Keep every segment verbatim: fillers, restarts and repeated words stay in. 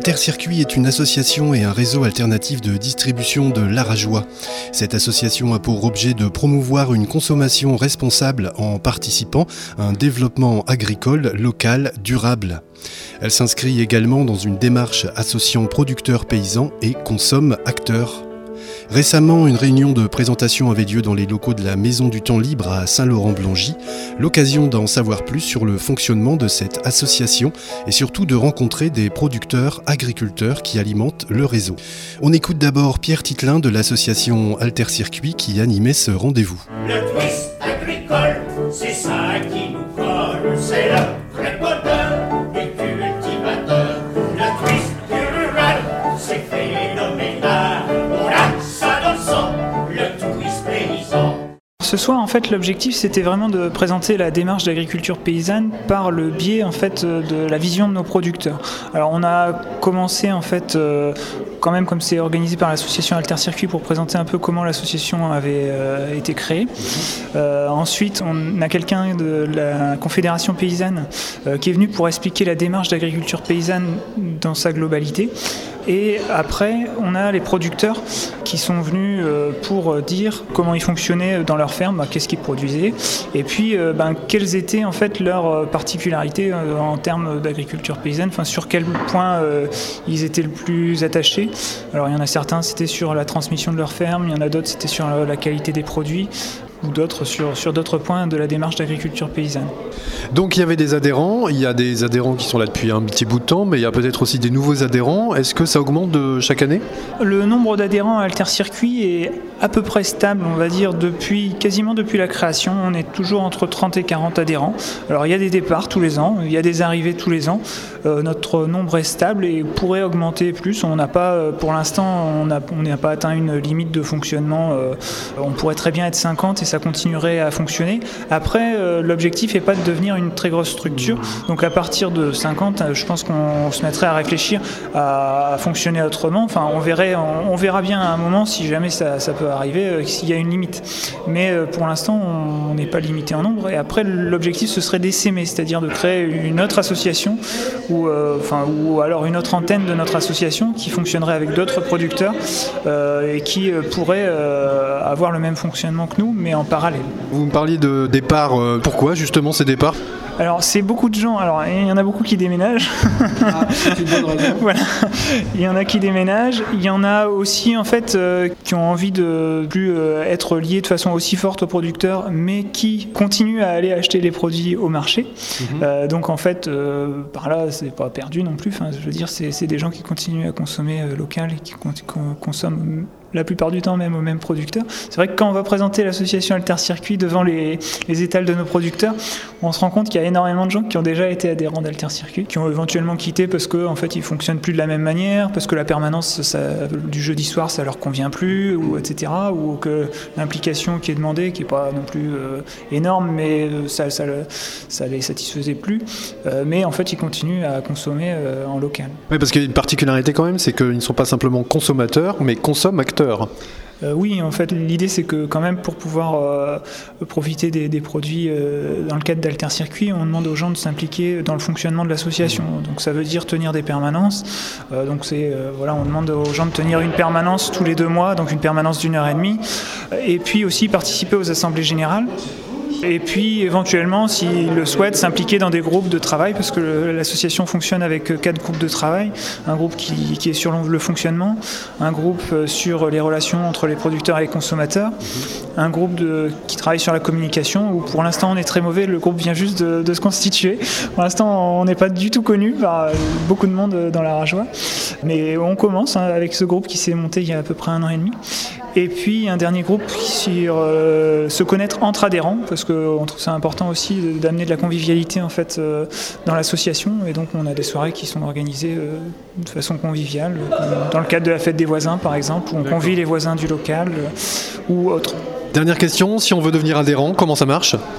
Altercircuit est une association et un réseau alternatif de distribution de l'Arajois. Cette association a pour objet de promouvoir une consommation responsable en participant à un développement agricole local durable. Elle s'inscrit également dans une démarche associant producteurs paysans et consomme acteurs. Récemment, une réunion de présentation avait lieu dans les locaux de la Maison du Temps Libre à Saint-Laurent-Blangy, l'occasion d'en savoir plus sur le fonctionnement de cette association et surtout de rencontrer des producteurs agriculteurs qui alimentent le réseau. On écoute d'abord Pierre Titelin de l'association Altercircuit qui animait ce rendez-vous. Le twist agricole, c'est ça qui nous colle, c'est le vrai bonheur du cultivateur. Le twist du rural, c'est phénoménal, on a ça dans le sang, le twist paysan. Ce soir, en fait, l'objectif, c'était vraiment de présenter la démarche d'agriculture paysanne par le biais, en fait, de la vision de nos producteurs. Alors, on a commencé, en fait, euh, quand même, comme c'est organisé par l'association Altercircuit, pour présenter un peu comment l'association avait euh, été créée. Euh, ensuite, on a quelqu'un de la Confédération paysanne euh, qui est venu pour expliquer la démarche d'agriculture paysanne dans sa globalité. Et après, on a les producteurs qui sont venus pour dire comment ils fonctionnaient dans leur ferme, qu'est-ce qu'ils produisaient, et puis ben, quelles étaient en fait leurs particularités en termes d'agriculture paysanne, enfin, sur quel point euh, ils étaient le plus attachés. Alors il y en a certains, c'était sur la transmission de leur ferme, il y en a d'autres, c'était sur la, la qualité des produits, ou d'autres sur, sur d'autres points de la démarche d'agriculture paysanne. Donc il y avait des adhérents, il y a des adhérents qui sont là depuis un petit bout de temps, mais il y a peut-être aussi des nouveaux adhérents. Est-ce que ça augmente de chaque année ? Le nombre d'adhérents à Altercircuit est à peu près stable, on va dire, depuis, quasiment depuis la création. On est toujours entre trente et quarante adhérents. Alors il y a des départs tous les ans, il y a des arrivées tous les ans. Euh, notre nombre est stable et pourrait augmenter plus. On n'a pas, pour l'instant, on n'a on n'a pas atteint une limite de fonctionnement. Euh, on pourrait très bien être cinquante et ça continuerait à fonctionner. Après, euh, l'objectif n'est pas de devenir une très grosse structure. Donc à partir de cinquante, je pense qu'on se mettrait à réfléchir à, à fonctionner autrement. Enfin, on, verrait, on, on verra bien à un moment si jamais ça, ça peut arriver, euh, s'il y a une limite. Mais euh, pour l'instant, on n'est pas limité en nombre. Et après, l'objectif, ce serait d'essaimer, c'est-à-dire de créer une autre association ou, euh, enfin, ou alors une autre antenne de notre association qui fonctionnerait avec d'autres producteurs euh, et qui euh, pourrait euh, avoir le même fonctionnement que nous, mais en parallèle. Vous me parliez de départ, euh, pourquoi justement ces départs ? Alors c'est beaucoup de gens, alors il y en a beaucoup qui déménagent. Ah, c'est une bonne raison. Voilà. Il y en a qui déménagent, il y en a aussi en fait euh, qui ont envie de plus euh, être liés de façon aussi forte aux producteurs, mais qui continuent à aller acheter les produits au marché. Mm-hmm. Euh, donc en fait, euh, par là c'est pas perdu non plus. Enfin, je veux dire, c'est, c'est des gens qui continuent à consommer euh, local et qui con- con- consomment la plupart du temps même aux mêmes producteurs. C'est vrai que quand on va présenter l'association Altercircuit devant les, les étals de nos producteurs, on se rend compte qu'il y a énormément de gens qui ont déjà été adhérents d'Altercircuit, qui ont éventuellement quitté parce qu'en en fait ils fonctionnent plus de la même manière, parce que la permanence ça, du jeudi soir ça leur convient plus, ou et cetera, ou que l'implication qui est demandée, qui est pas non plus euh, énorme, mais ça, ça, ça les satisfaisait plus. Euh, mais en fait ils continuent à consommer euh, en local. Oui, parce qu'il y a une particularité quand même, c'est qu'ils ne sont pas simplement consommateurs, mais consomment acteurs. Euh, oui, en fait, l'idée c'est que quand même pour pouvoir euh, profiter des, des produits euh, dans le cadre d'Altercircuit, on demande aux gens de s'impliquer dans le fonctionnement de l'association. Donc ça veut dire tenir des permanences. Euh, donc c'est euh, voilà, on demande aux gens de tenir une permanence tous les deux mois, donc une permanence d'une heure et demie, et puis aussi participer aux assemblées générales. Et puis éventuellement, s'ils le souhaitent, s'impliquer dans des groupes de travail, parce que l'association fonctionne avec quatre groupes de travail. Un groupe qui, qui est sur le fonctionnement, un groupe sur les relations entre les producteurs et les consommateurs, un groupe de, qui travaille sur la communication, où pour l'instant on est très mauvais, le groupe vient juste de, de se constituer. Pour l'instant on n'est pas du tout connu par beaucoup de monde dans l'Arajois, mais on commence hein, avec ce groupe qui s'est monté il y a à peu près un an et demi. Et puis un dernier groupe sur euh, se connaître entre adhérents, parce qu'on trouve ça important aussi d'amener de la convivialité en fait euh, dans l'association, et donc on a des soirées qui sont organisées euh, de façon conviviale, euh, dans le cadre de la fête des voisins par exemple, où on convie les voisins du local euh, ou autre. Dernière question, si on veut devenir adhérent, comment ça marche ?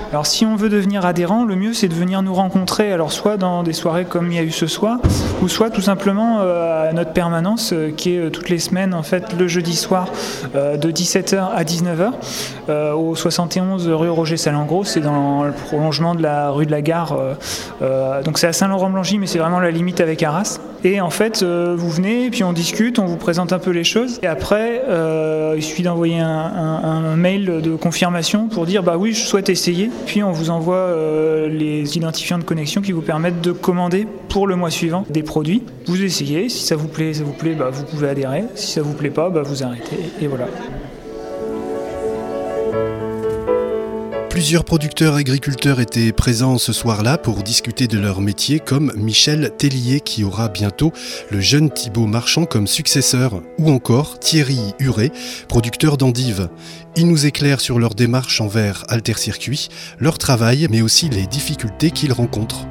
Alors si on veut devenir adhérent, le mieux c'est de venir nous rencontrer, alors soit dans des soirées comme il y a eu ce soir, ou soit tout simplement euh, à notre permanence euh, qui est euh, toutes les semaines en fait le jeudi soir euh, de dix-sept heures à dix-neuf heures euh, au soixante et onze rue Roger Salengros, c'est dans le prolongement de la rue de la Gare, euh, euh, donc c'est à Saint-Laurent-Blangy mais c'est vraiment la limite avec Arras. Et en fait euh, vous venez et puis on discute, on vous présente un peu les choses et après euh, il suffit d'envoyer un, un, un mail de confirmation pour dire bah oui je souhaite essayer, puis on vous envoie euh, les identifiants de connexion qui vous permettent de commander pour le mois suivant des produits. Vous essayez, si ça vous plaît, ça vous plaît, bah, vous pouvez adhérer, si ça vous plaît pas, bah, vous arrêtez et voilà. Plusieurs producteurs agriculteurs étaient présents ce soir-là pour discuter de leur métier, comme Michel Tellier qui aura bientôt le jeune Thibaut Marchand comme successeur, ou encore Thierry Huret, producteur d'endives. Ils nous éclairent sur leur démarche envers Altercircuit, leur travail, mais aussi les difficultés qu'ils rencontrent.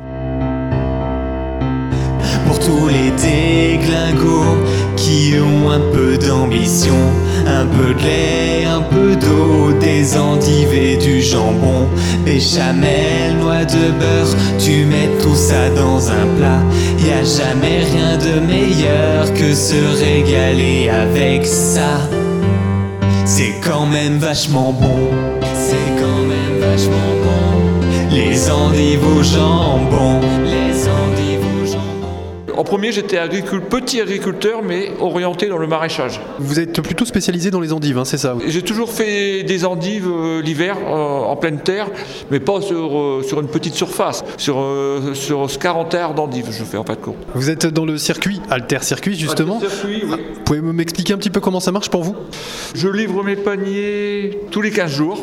Pour tous les déglingos qui ont un peu d'ambition, un peu de lait, un peu d'eau, des endives et du jambon, béchamel, noix de beurre, tu mets tout ça dans un plat. Y a jamais rien de meilleur que se régaler avec ça. C'est quand même vachement bon, c'est quand même vachement bon. Les endives au jambon, les endives au jambon. En premier, j'étais agricul- petit agriculteur, mais orienté dans le maraîchage. Vous êtes plutôt spécialisé dans les endives, hein, c'est ça? J'ai toujours fait des endives euh, l'hiver, euh, en pleine terre, mais pas sur, euh, sur une petite surface. Sur, euh, sur quarante hectares d'endives, je fais en fait compte. Vous êtes dans le circuit, Altercircuit justement. Altercircuit, oui. Vous pouvez m'expliquer un petit peu comment ça marche pour vous? Je livre mes paniers tous les quinze jours.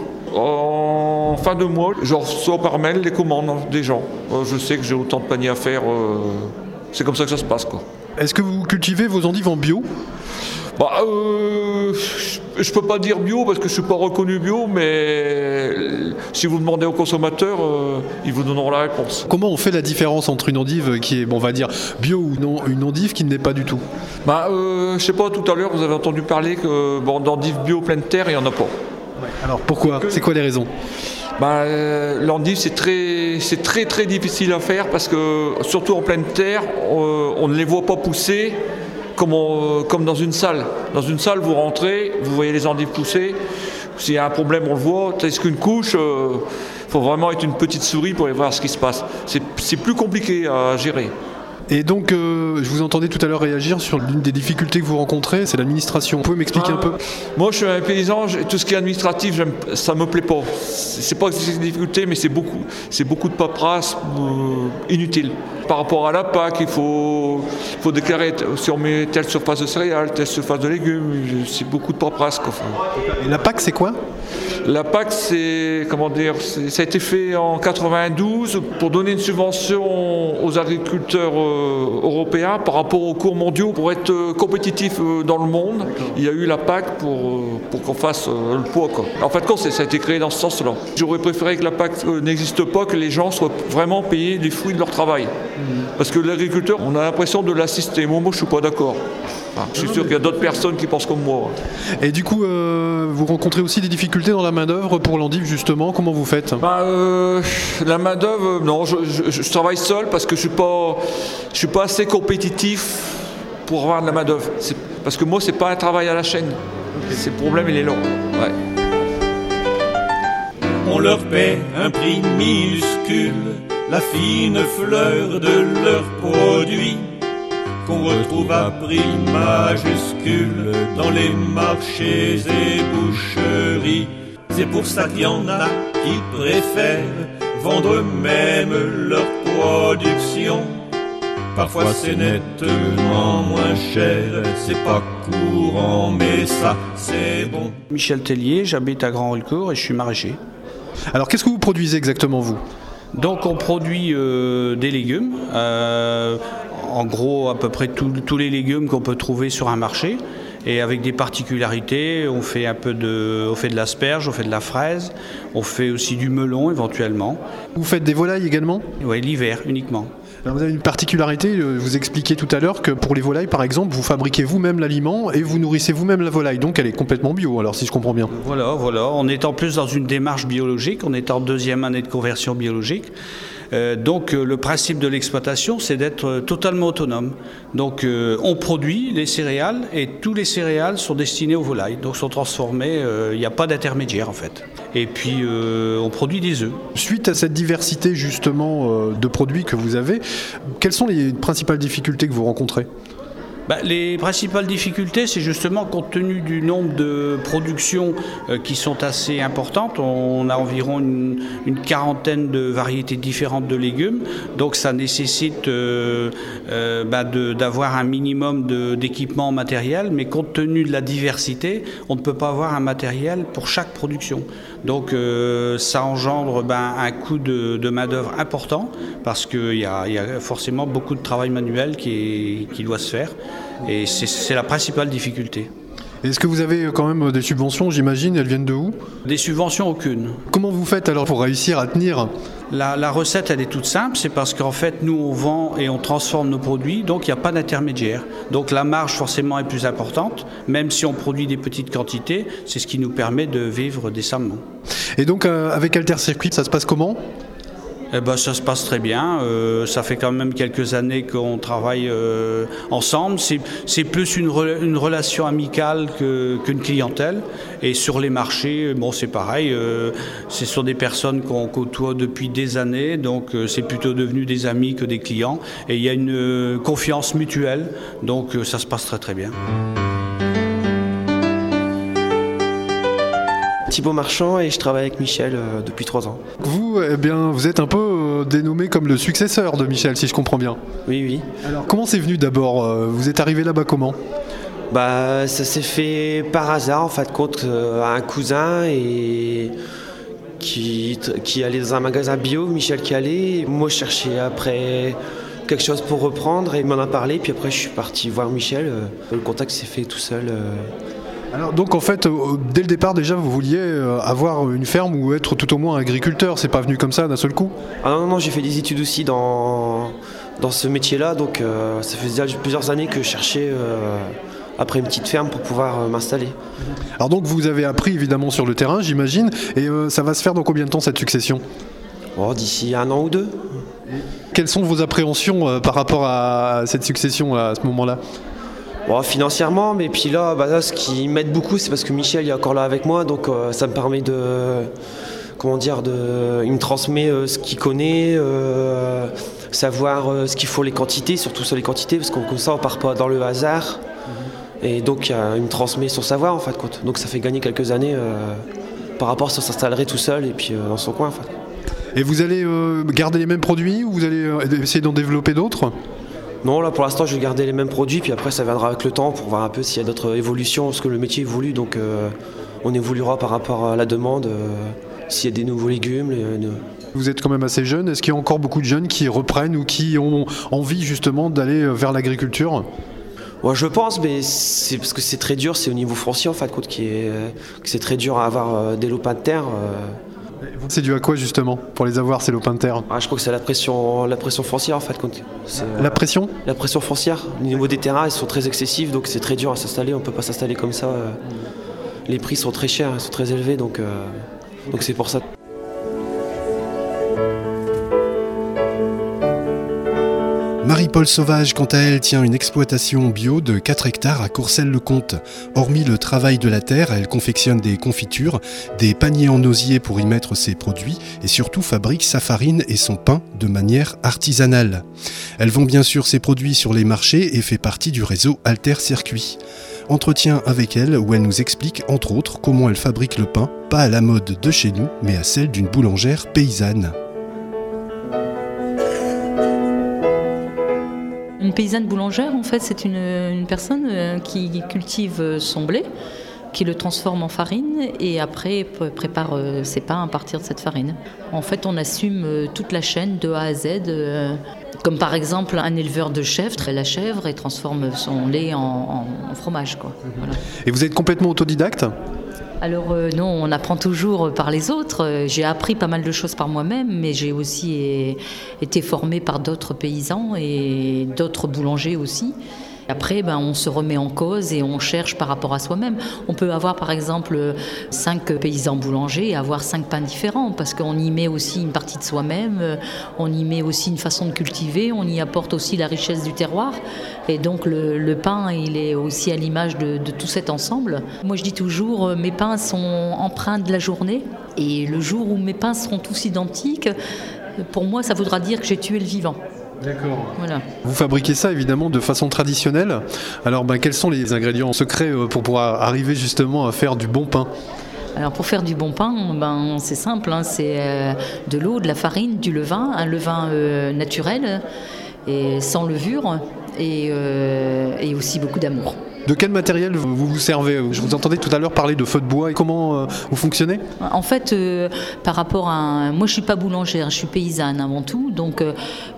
En fin de mois, je reçois par mail les commandes des gens. Euh, je sais que j'ai autant de paniers à faire. Euh, c'est comme ça que ça se passe, quoi. Est-ce que vous cultivez vos endives en bio? Bah, euh, je peux pas dire bio parce que je suis pas reconnu bio, mais si vous demandez aux consommateurs, euh, ils vous donneront la réponse. Comment on fait la différence entre une endive qui est, bon, on va dire, bio ou non, une endive qui ne l'est pas du tout? Bah, euh, je sais pas, tout à l'heure, vous avez entendu parler que bon, d'endives bio pleine terre, il y en a pas. Alors pourquoi? C'est quoi les raisons? Bah, euh, l'endive, c'est très, c'est très très difficile à faire parce que, surtout en pleine terre, euh, on ne les voit pas pousser comme, on, comme dans une salle. Dans une salle, vous rentrez, vous voyez les endives pousser. S'il y a un problème, on le voit. Tandis qu'une couche, il euh, faut vraiment être une petite souris pour aller voir ce qui se passe. C'est, c'est plus compliqué à gérer. Et donc, euh, je vous entendais tout à l'heure réagir sur l'une des difficultés que vous rencontrez, c'est l'administration. Vous pouvez m'expliquer Ah, un peu? Moi, je suis un paysan, tout ce qui est administratif, j'aime, ça me plaît pas. C'est pas que c'est une difficulté, mais c'est beaucoup, c'est beaucoup de paperasse euh, inutile. Par rapport à la P A C, il faut, faut déclarer si on met telle surface de céréales, telle surface de légumes, c'est beaucoup de paperasse, quoi. Et la P A C, c'est quoi? La P A C, c'est, comment dire, c'est, ça a été fait en quatre-vingt-douze pour donner une subvention aux agriculteurs euh, européens par rapport aux cours mondiaux pour être euh, compétitifs euh, dans le monde. Il y a eu la P A C pour, euh, pour qu'on fasse euh, le poids, quoi. En fait, quand ça a été créé dans ce sens-là. J'aurais préféré que la P A C euh, n'existe pas, que les gens soient vraiment payés les fruits de leur travail. Parce que l'agriculteur, on a l'impression de l'assister. Moi, moi je ne suis pas d'accord. Enfin, je suis sûr qu'il y a d'autres personnes qui pensent comme moi. Et du coup, euh, vous rencontrez aussi des difficultés dans la main-d'œuvre pour l'endive, justement. Comment vous faites? Bah, euh, la main-d'œuvre, non, je, je, je travaille seul parce que je ne suis, je suis pas assez compétitif pour avoir de la main-d'œuvre. C'est, parce que moi, ce n'est pas un travail à la chaîne. C'est le problème, il est long. Ouais. On leur paie un prix minuscule, la fine fleur de leurs produits, qu'on retrouve à prix majuscule dans les marchés et boucheries. C'est pour ça qu'il y en a qui préfèrent vendre eux-mêmes leur production. Parfois c'est nettement moins cher, c'est pas courant, mais ça c'est bon. Michel Tellier, j'habite à Grand-Rulcourt et je suis maraîcher. Alors qu'est-ce que vous produisez exactement, vous? Donc on produit euh, des légumes, euh, en gros à peu près tous les légumes qu'on peut trouver sur un marché, et avec des particularités. On fait un peu de, on fait de l'asperge, on fait de la fraise, on fait aussi du melon éventuellement. Vous faites des volailles également? Oui, l'hiver uniquement. Alors vous avez une particularité, vous expliquiez tout à l'heure que pour les volailles par exemple, vous fabriquez vous-même l'aliment et vous nourrissez vous-même la volaille, donc elle est complètement bio alors si je comprends bien. Voilà, voilà, on est en plus dans une démarche biologique, on est en deuxième année de conversion biologique. Euh, donc euh, le principe de l'exploitation, c'est d'être euh, totalement autonome. Donc euh, on produit les céréales et tous les céréales sont destinés aux volailles, donc sont transformés, il n'y a pas d'intermédiaire en fait. Et puis euh, on produit des œufs. Suite à cette diversité justement euh, de produits que vous avez, quelles sont les principales difficultés que vous rencontrez ? Bah, les principales difficultés, c'est justement compte tenu du nombre de productions euh, qui sont assez importantes. On a environ une, une quarantaine de variétés différentes de légumes. Donc ça nécessite euh, euh, bah, de, d'avoir un minimum de, d'équipement matériel. Mais compte tenu de la diversité, on ne peut pas avoir un matériel pour chaque production. Donc euh, ça engendre bah, un coût de, de main-d'œuvre important parce qu'il y a, y a forcément beaucoup de travail manuel qui, est, qui doit se faire. Et c'est, c'est la principale difficulté. Est-ce que vous avez quand même des subventions, j'imagine, elles viennent de où ? Des subventions, aucune. Comment vous faites alors pour réussir à tenir ? La, la recette, elle est toute simple, c'est parce qu'en fait, nous, on vend et on transforme nos produits, donc il n'y a pas d'intermédiaire. Donc la marge, forcément, est plus importante, même si on produit des petites quantités, c'est ce qui nous permet de vivre décemment. Et donc, euh, avec Alter Circuit, ça se passe comment ? Eh ben, ça se passe très bien. Euh, ça fait quand même quelques années qu'on travaille euh, ensemble. C'est, c'est plus une, re, une relation amicale que, qu'une clientèle. Et sur les marchés, bon, c'est pareil. Euh, ce sont des personnes qu'on côtoie depuis des années. Donc, euh, c'est plutôt devenu des amis que des clients. Et il y a une euh, confiance mutuelle. Donc, euh, ça se passe très très bien. Thibaut Marchand et je travaille avec Michel euh, depuis trois ans. Vous, eh bien, vous êtes un peu euh, dénommé comme le successeur de Michel, si je comprends bien. Oui, oui. Alors, comment c'est venu d'abord ? Vous êtes arrivé là-bas comment ? Bah, ça s'est fait par hasard, en fin de compte, euh, à un cousin et qui, qui allait dans un magasin bio, Michel qui allait. Moi, je cherchais après quelque chose pour reprendre et il m'en a parlé. Puis après, je suis parti voir Michel. Euh, le contact s'est fait tout seul. Euh, Alors donc en fait, euh, dès le départ déjà, vous vouliez euh, avoir une ferme ou être tout au moins agriculteur, c'est pas venu comme ça d'un seul coup ? Ah non, non, non, j'ai fait des études aussi dans, dans ce métier-là, donc euh, ça faisait déjà plusieurs années que je cherchais euh, après une petite ferme pour pouvoir euh, m'installer. Alors donc vous avez appris évidemment sur le terrain, j'imagine, et euh, ça va se faire dans combien de temps cette succession ? Oh, d'ici un an ou deux. Quelles sont vos appréhensions euh, par rapport à cette succession à ce moment-là ? Bon, financièrement, mais puis là, bah là, ce qui m'aide beaucoup, c'est parce que Michel est encore là avec moi, donc euh, ça me permet de, comment dire, de, il me transmet euh, ce qu'il connaît, euh, savoir euh, ce qu'il faut, les quantités, surtout sur les quantités, parce qu'on comme ça, on part pas dans le hasard, mmh. Et donc euh, il me transmet son savoir en fait, donc ça fait gagner quelques années euh, par rapport à ça s'installerait tout seul et puis euh, dans son coin en fait. Et vous allez euh, garder les mêmes produits ou vous allez euh, essayer d'en développer d'autres ? Non, là pour l'instant je vais garder les mêmes produits, puis après ça viendra avec le temps pour voir un peu s'il y a d'autres évolutions, parce que le métier évolue, donc euh, on évoluera par rapport à la demande, euh, s'il y a des nouveaux légumes. Les, les... Vous êtes quand même assez jeune, est-ce qu'il y a encore beaucoup de jeunes qui reprennent ou qui ont envie justement d'aller vers l'agriculture ? Ouais, je pense, mais c'est parce que c'est très dur, c'est au niveau foncier en fait, qui est, que c'est très dur à avoir euh, des lopins de terre. Euh... C'est dû à quoi justement pour les avoir ces lopins de terre ? Ah, je crois que c'est la pression, la pression foncière en fait. C'est, la pression ? La pression foncière. Au niveau des terrains, ils sont très excessifs, donc c'est très dur à s'installer. On ne peut pas s'installer comme ça. Les prix sont très chers, ils sont très élevés, donc, euh, donc c'est pour ça. Marie-Paul Sauvage, quant à elle, tient une exploitation bio de quatre hectares à Courcelles-le-Comte. Hormis le travail de la terre, elle confectionne des confitures, des paniers en osier pour y mettre ses produits et surtout fabrique sa farine et son pain de manière artisanale. Elle vend bien sûr ses produits sur les marchés et fait partie du réseau Alter Circuit. Entretien avec elle où elle nous explique entre autres comment elle fabrique le pain, pas à la mode de chez nous, mais à celle d'une boulangère paysanne. Une paysanne boulangère, en fait, c'est une, une personne qui cultive son blé, qui le transforme en farine et après prépare ses pains à partir de cette farine. En fait, on assume toute la chaîne de A à Z, comme par exemple un éleveur de chèvres, la chèvre, et transforme son lait en, en, en fromage, quoi. Voilà. Et vous êtes complètement autodidacte ? Alors euh, non, on apprend toujours par les autres. J'ai appris pas mal de choses par moi-même, mais j'ai aussi é- été formée par d'autres paysans et d'autres boulangers aussi. Après, ben, on se remet en cause et on cherche par rapport à soi-même. On peut avoir par exemple cinq paysans boulangers et avoir cinq pains différents parce qu'on y met aussi une partie de soi-même, on y met aussi une façon de cultiver, on y apporte aussi la richesse du terroir. Et donc le, le pain, il est aussi à l'image de, de tout cet ensemble. Moi je dis toujours, mes pains sont empreints de la journée et le jour où mes pains seront tous identiques, pour moi ça voudra dire que j'ai tué le vivant. D'accord. Voilà. Vous fabriquez ça évidemment de façon traditionnelle. Alors ben, quels sont les ingrédients secrets pour pouvoir arriver justement à faire du bon pain ? Alors pour faire du bon pain, ben, c'est simple, hein, c'est euh, de l'eau, de la farine, du levain, un levain euh, naturel et sans levure et, euh, et aussi beaucoup d'amour. De quel matériel vous vous servez ? Je vous entendais tout à l'heure parler de feu de bois. Et comment euh, vous fonctionnez ? En fait, euh, par rapport à... Un... Moi, je ne suis pas boulangère, je suis paysanne avant tout. Donc, euh,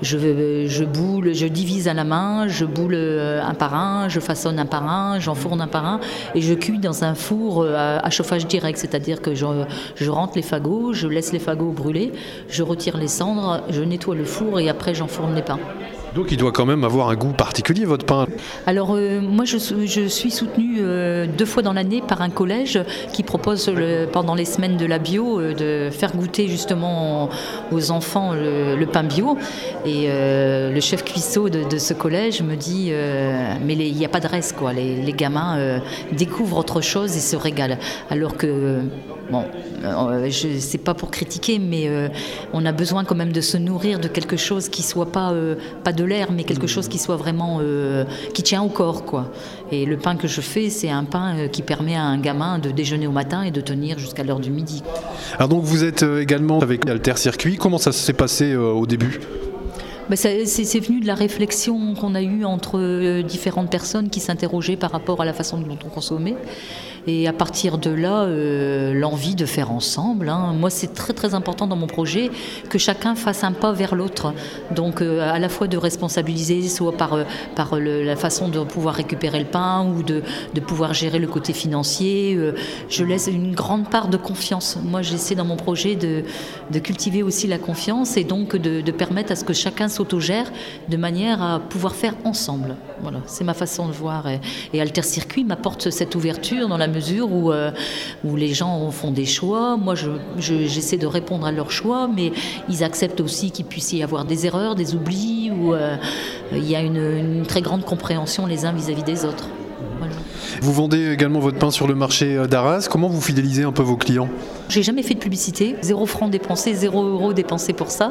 je, je boule, je divise à la main, je boule un par un, je façonne un par un, j'enfourne un par un. Et je cuis dans un four à, à chauffage direct. C'est-à-dire que je, je rentre les fagots, je laisse les fagots brûler, je retire les cendres, je nettoie le four et après, j'enfourne les pains. Donc il doit quand même avoir un goût particulier, votre pain. Alors euh, moi je, je suis soutenue euh, deux fois dans l'année par un collège qui propose le, pendant les semaines de la bio euh, de faire goûter justement aux enfants le, le pain bio. Et euh, le chef cuisseau de, de ce collège me dit euh, mais il n'y a pas de reste quoi, les, les gamins euh, découvrent autre chose et se régalent. Alors que bon, euh, je c'est pas pour critiquer, mais euh, on a besoin quand même de se nourrir de quelque chose qui soit pas euh, pas de l'air, mais quelque chose qui soit vraiment euh, qui tient au corps, quoi. Et le pain que je fais, c'est un pain euh, qui permet à un gamin de déjeuner au matin et de tenir jusqu'à l'heure du midi. Alors donc vous êtes également avec Alter Circuit. Comment ça s'est passé euh, au début ? Ben ça, c'est, c'est venu de la réflexion qu'on a eue entre euh, différentes personnes qui s'interrogeaient par rapport à la façon dont on consommait. Et à partir de là, euh, l'envie de faire ensemble. Hein. Moi, c'est très très important dans mon projet que chacun fasse un pas vers l'autre. Donc, euh, à la fois de responsabiliser, soit par, euh, par le, la façon de pouvoir récupérer le pain ou de, de pouvoir gérer le côté financier. Euh, je laisse une grande part de confiance. Moi, j'essaie dans mon projet de, de cultiver aussi la confiance et donc de, de permettre à ce que chacun s'autogère de manière à pouvoir faire ensemble. Voilà, c'est ma façon de voir. Et, et Alter Circuit m'apporte cette ouverture dans la mesure où, euh, où les gens font des choix. Moi, je, je, j'essaie de répondre à leurs choix, mais ils acceptent aussi qu'il puisse y avoir des erreurs, des oublis, où euh, il y a une, une très grande compréhension les uns vis-à-vis des autres. Voilà. Vous vendez également votre pain sur le marché d'Arras. Comment vous fidélisez un peu vos clients ? J'ai jamais fait de publicité, zéro franc dépensé, zéro euro dépensé pour ça.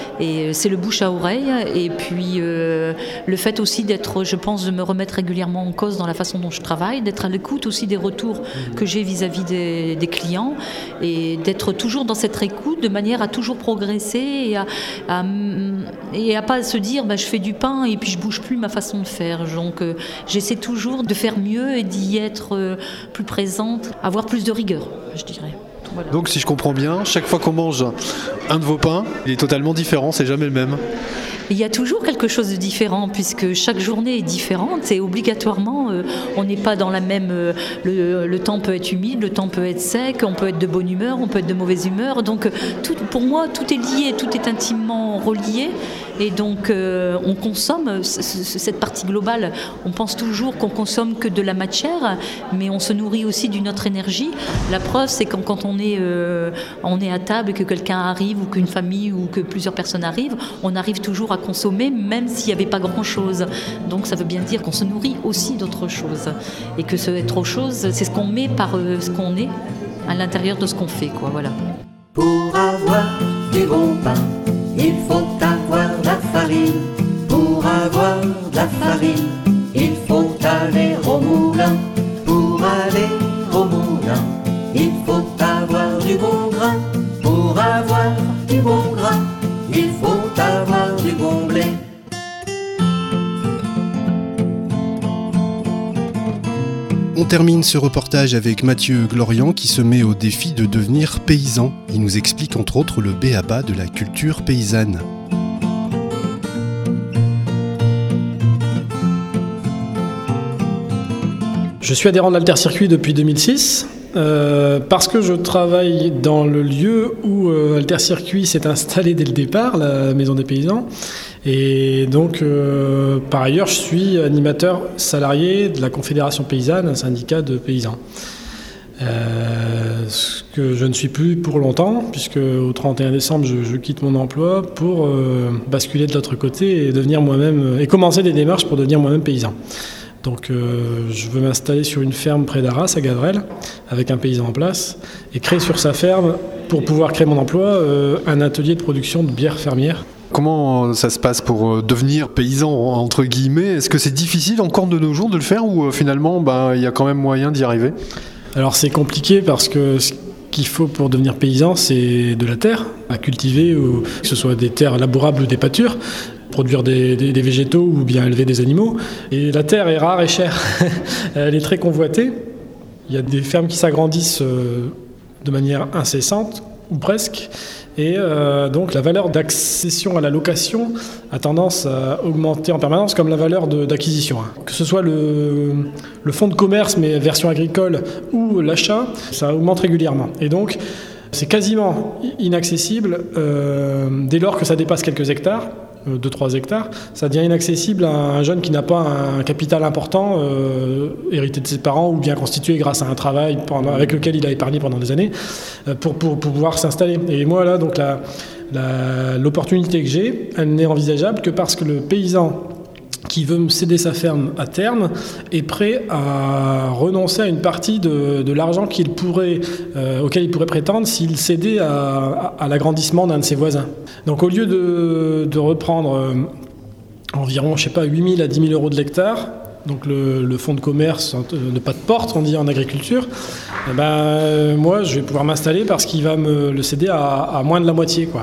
Et c'est le bouche à oreille. Et puis euh, le fait aussi d'être, je pense, de me remettre régulièrement en cause dans la façon dont je travaille, d'être à l'écoute aussi des retours que j'ai vis-à-vis des, des clients et d'être toujours dans cette écoute de manière à toujours progresser et à, à, et à pas se dire bah, je fais du pain et puis je bouge plus ma façon de faire. Donc euh, j'essaie toujours de faire mieux et d'y être euh, plus présente, avoir plus de rigueur, je dirais. Voilà. Donc si je comprends bien, chaque fois qu'on mange un de vos pains, il est totalement différent, c'est jamais le même. Il y a toujours quelque chose de différent puisque chaque journée est différente et obligatoirement euh, on n'est pas dans la même... Euh, le, le temps peut être humide, le temps peut être sec, on peut être de bonne humeur, on peut être de mauvaise humeur. Donc tout, pour moi tout est lié, tout est intimement relié et donc euh, on consomme c- c- cette partie globale. On pense toujours qu'on consomme que de la matière mais on se nourrit aussi d'une autre énergie. La preuve c'est quand, quand on, est, euh, on est à table et que quelqu'un arrive ou qu'une famille ou que plusieurs personnes arrivent, on arrive toujours à consommer même s'il n'y avait pas grand chose. Donc ça veut bien dire qu'on se nourrit aussi d'autre chose et que ce autre chose c'est ce qu'on met par euh, ce qu'on est à l'intérieur de ce qu'on fait quoi, voilà. Pour avoir du bon pain, il faut avoir de la farine. Pour avoir de la farine, il faut aller au moulin. Pour aller au moulin, il faut avoir du bon grain. Pour avoir du bon grain, il faut avoir du bon blé. On termine ce reportage avec Mathieu Glorian qui se met au défi de devenir paysan. Il nous explique entre autres le b a ba de la culture paysanne. Je suis adhérent d'Alter Circuit depuis deux mille six. euh, parce que je travaille dans le lieu où euh, Alter Circuit s'est installé dès le départ, la Maison des Paysans. Et donc, euh, par ailleurs, je suis animateur salarié de la Confédération Paysanne, un syndicat de paysans. Euh, ce que je ne suis plus pour longtemps, puisque au trente et un décembre, je, je quitte mon emploi pour euh, basculer de l'autre côté et devenir moi-même et commencer des démarches pour devenir moi-même paysan. Donc, euh, je veux m'installer sur une ferme près d'Arras, à Gavrel, avec un paysan en place, et créer sur sa ferme, pour pouvoir créer mon emploi, euh, un atelier de production de bière fermière. Comment ça se passe pour devenir paysan, entre guillemets? Est-ce que c'est difficile encore de nos jours de le faire, ou finalement, ben, il y a quand même moyen d'y arriver? Alors c'est compliqué parce que ce qu'il faut pour devenir paysan, c'est de la terre à cultiver, ou que ce soit des terres labourables ou des pâtures, produire des, des, des végétaux ou bien élever des animaux. Et la terre est rare et chère, elle est très convoitée. Il y a des fermes qui s'agrandissent de manière incessante, ou presque, et euh, donc la valeur d'accession à la location a tendance à augmenter en permanence, comme la valeur de, d'acquisition. Que ce soit le, le fonds de commerce, mais version agricole, ou l'achat, ça augmente régulièrement. Et donc, c'est quasiment inaccessible euh, dès lors que ça dépasse quelques hectares, deux trois hectares, ça devient inaccessible à un jeune qui n'a pas un capital important euh, hérité de ses parents ou bien constitué grâce à un travail pendant, avec lequel il a épargné pendant des années euh, pour, pour, pour pouvoir s'installer. Et moi là, donc la, la, l'opportunité que j'ai, elle n'est envisageable que parce que le paysan qui veut me céder sa ferme à terme est prêt à renoncer à une partie de, de l'argent qu'il pourrait, euh, auquel il pourrait prétendre s'il cédait à, à, à l'agrandissement d'un de ses voisins. Donc au lieu de, de reprendre euh, environ, je sais pas, huit mille à dix mille euros de l'hectare, donc le, le fonds de commerce de pas de porte, on dit en agriculture, eh ben, euh, moi je vais pouvoir m'installer parce qu'il va me le céder à, à moins de la moitié, quoi.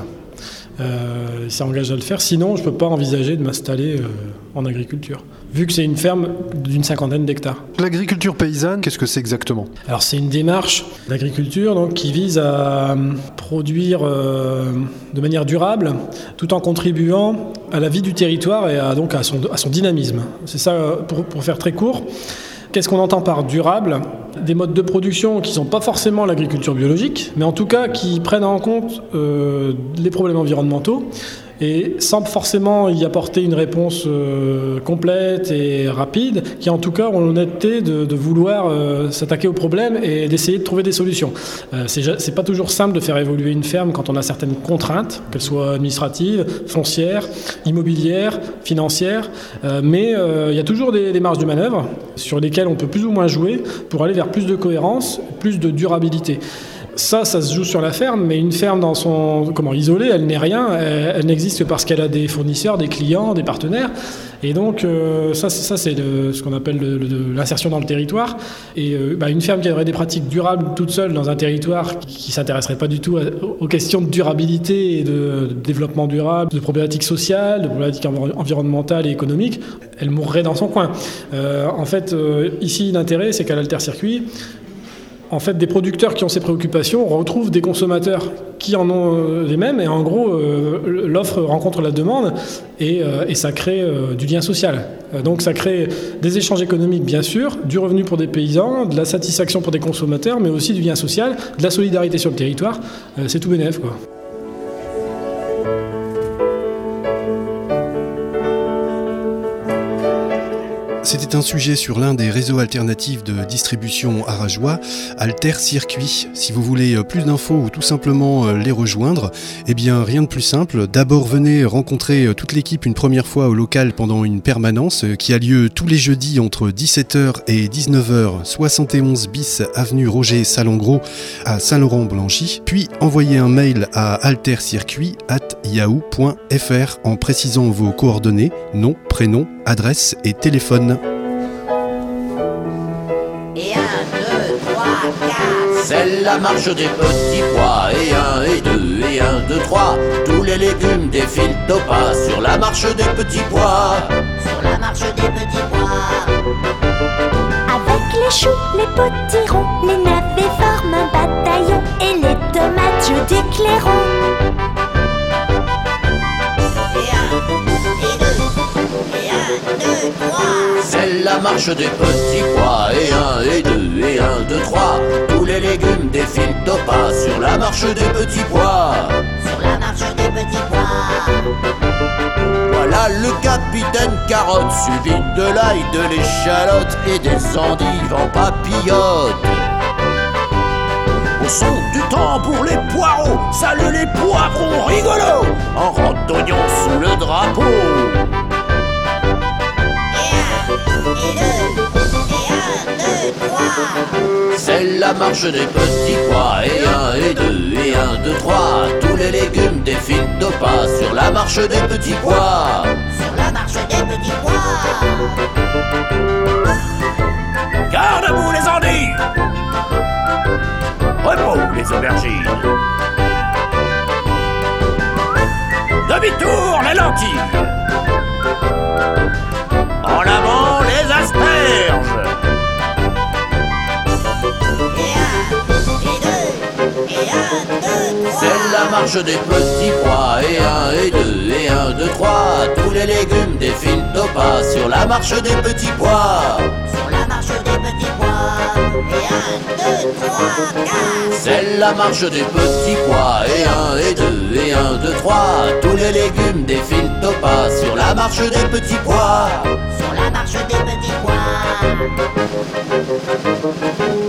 Euh, il s'est engagé à le faire, sinon je ne peux pas envisager de m'installer euh, en agriculture, vu que c'est une ferme d'une cinquantaine d'hectares. L'agriculture paysanne, qu'est-ce que c'est exactement? Alors c'est une démarche d'agriculture donc, qui vise à produire euh, de manière durable, tout en contribuant à la vie du territoire et à, donc à, son, à son dynamisme. C'est ça, pour, pour faire très court. Qu'est-ce qu'on entend par durable? Des modes de production qui ne sont pas forcément l'agriculture biologique, mais en tout cas qui prennent en compte euh, les problèmes environnementaux et sans forcément y apporter une réponse euh, complète et rapide, qui en tout cas ont l'honnêteté de, de vouloir euh, s'attaquer aux problèmes et d'essayer de trouver des solutions. Euh, c'est, c'est pas toujours simple de faire évoluer une ferme quand on a certaines contraintes, qu'elles soient administratives, foncières, immobilières, financières, euh, mais euh, il y a toujours des, des marges de manœuvre sur lesquelles on peut plus ou moins jouer pour aller vers plus de cohérence, plus de durabilité. Ça, ça se joue sur la ferme, mais une ferme dans son, comment, isolée, elle n'est rien, elle, elle n'existe que parce qu'elle a des fournisseurs, des clients, des partenaires. Et donc, euh, ça, c'est, ça, c'est le, ce qu'on appelle le, le, l'insertion dans le territoire. Et euh, bah, une ferme qui aurait des pratiques durables toute seule dans un territoire qui ne s'intéresserait pas du tout à, aux questions de durabilité et de, de développement durable, de problématiques sociales, de problématiques environnementales et économiques, elle mourrait dans son coin. Euh, en fait, euh, ici, l'intérêt, c'est qu'à l'Alter Circuit, en fait, des producteurs qui ont ces préoccupations retrouvent des consommateurs qui en ont euh, les mêmes, et en gros, euh, l'offre rencontre la demande, et, euh, et ça crée euh, du lien social. Euh, donc ça crée des échanges économiques, bien sûr, du revenu pour des paysans, de la satisfaction pour des consommateurs, mais aussi du lien social, de la solidarité sur le territoire. Euh, c'est tout bénef, quoi. C'était un sujet sur l'un des réseaux alternatifs de distribution arageois, Alter Circuit. Si vous voulez plus d'infos ou tout simplement les rejoindre, eh bien rien de plus simple. D'abord venez rencontrer toute l'équipe une première fois au local pendant une permanence qui a lieu tous les jeudis entre dix-sept heures et dix-neuf heures, soixante et onze bis avenue Roger Salengro à Saint-Laurent-Blangy. Puis envoyez un mail à altercircuit arobase yahoo point fr en précisant vos coordonnées, nom, prénom, adresse et téléphone. Et un, deux, trois, quatre. C'est la marche des petits pois. Et un, et deux, et un, deux, trois. Tous les légumes défilent au pas sur la marche des petits pois. Sur la marche des petits pois. Avec les choux, les potirons, les navets forment un bataillon. Et les tomates jouent des clairons. C'est la la marche des petits pois. Et un, et deux, et un, deux, trois. Tous les légumes défilent au pas sur la marche des petits pois. Sur la marche des petits pois. Voilà le capitaine Carotte, suivi de l'ail, de l'échalote et des endives en papillote. Au son du tambour les poireaux, salut les poivrons rigolos, en rente d'oignons sous le drapeau. C'est la marche des petits pois. Et un, et deux, et un, deux, trois. Tous les légumes défilent au pas sur la marche des petits pois. Sur la marche des petits pois. Garde à vous les endives, repos les aubergines, demi-tour les lentilles, en avant les asperges. C'est la marche des petits pois. Et un, et deux, et un, deux, trois. Tous les légumes défilent au pas sur la marche des petits pois. Sur la marche des petits pois. Et un, deux, trois, quatre. C'est la marche des petits pois. Et un, et deux, et un, deux, trois. Tous les légumes défilent au pas sur la marche des petits pois. Sur la marche des petits pois.